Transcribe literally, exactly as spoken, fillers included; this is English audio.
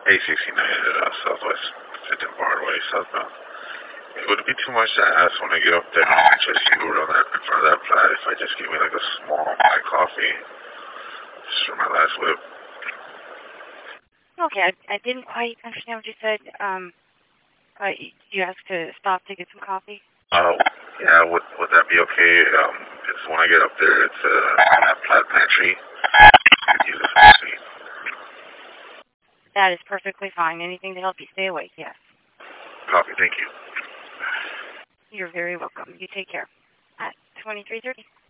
A sixty-nine uh, Southwest fifteen Broadway, southbound. Would it be too much to ask when I get up there, just you around that, in front of that flat, if I just give me like a small black coffee, just for my last whip? Okay, I, I didn't quite understand what you said. Um, uh, you asked to stop to get some coffee? Oh, yeah, would, would that be okay? Um, it's when I get up there, it's uh, that flat pantry. I could use a coffee. That is perfectly fine. Anything to help you stay awake, yes. Coffee, thank you. You're very welcome. You take care. At twenty-three thirty.